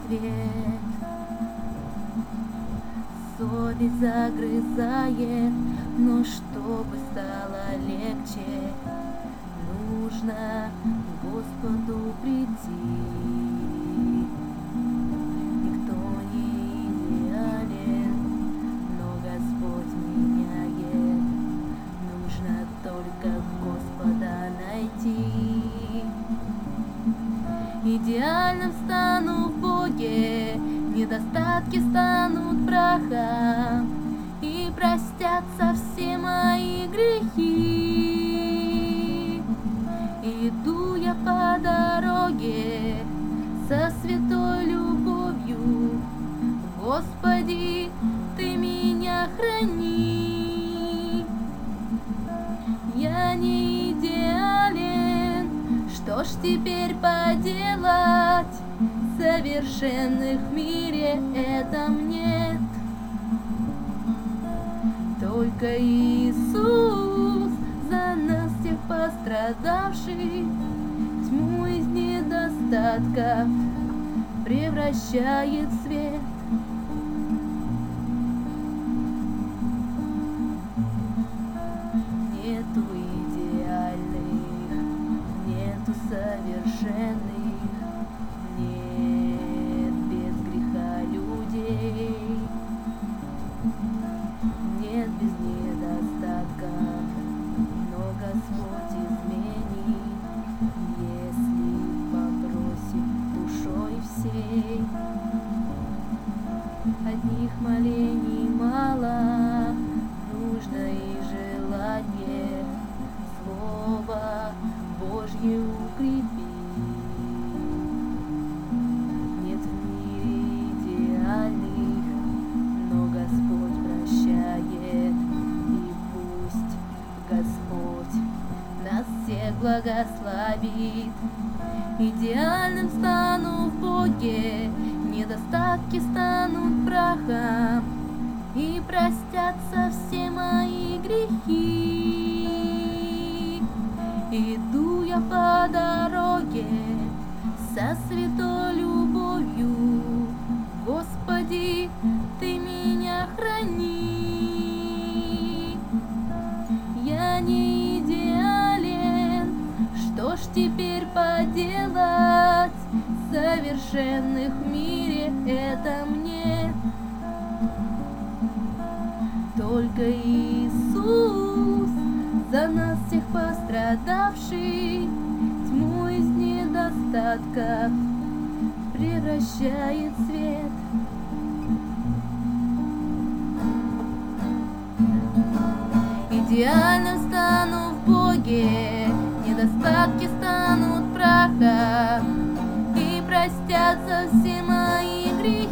ответ. Совесть загрызает, но чтобы стало легче, нужно к Господу прийти. Никто не идеален, но Господь меняет. Нужно только Господа найти. Идеальным стану в Боге, недостатки станут прахом, и простятся все мои грехи. Иду я по дороге со святой любовью. Господи, Ты меня храни. Я не идеален, что ж теперь поделать? Совершенных в мире этом нет. Только Иисус за нас всех пострадавший, тьму из недостатков превращает в свет. Нету идеальных, нету совершенных, нет без греха людей, нет без недостатков, но Господь изменит, если попросит душой всей. Одних молений мало, нужно и желание Слово Божье укрепить. Нет в мире идеальных, но Господь прощает, и пусть Господь нас всех благословит. Идеальным стану в Боге, недостатки станут прахом, и простятся все мои грехи. Иду я по дороге со святой любовью. Господи, Ты меня храни. Я не идеален, что ж теперь поделать? Совершенных в мире этом нет. Только Иисус за нас всех пострадавший, тьму из недостатков превращает в свет. Идеальным стану в Боге, недостатки станут прахом, и простятся все мои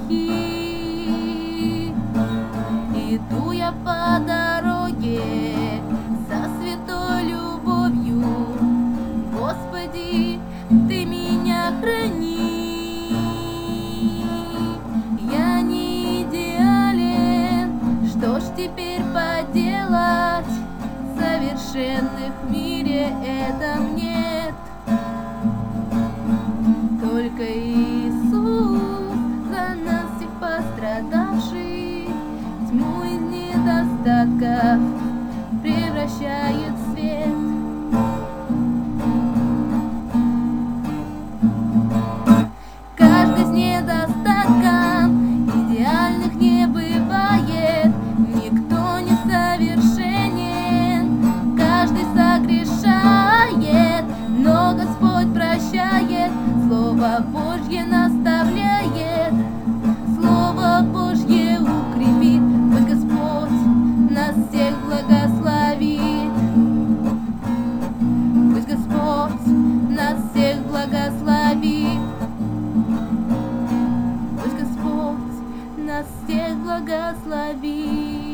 грехи. Иду я по дороге со святой любовью. Господи, Ты меня храни. Я не идеален, что ж теперь поделать? Совершенных в мире этом нет. Только Иисус за нас всех пострадавший, тьму из недостатков превращает в свет. Каждый с недостатком, идеальных не бывает, никто не совершенен, каждый согрешает, но Господь прощает, Слово Божье наставляет, Слово Божье укрепит. Пусть Господь нас всех благословит. Пусть Господь нас всех благословит. Пусть Господь нас всех благословит.